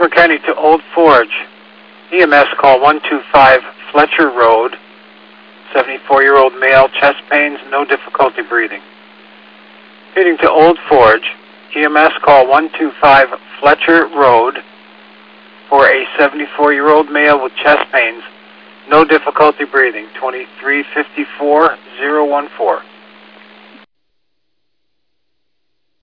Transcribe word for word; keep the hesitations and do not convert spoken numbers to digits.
Elkhorn County to Old Forge. E M S call one two five Fletcher Road. seventy-four-year-old male, chest pains, no difficulty breathing. Heading to Old Forge. E M S call one two five Fletcher Road for a seventy-four-year-old male with chest pains, no difficulty breathing. twenty-three fifty-four oh one four.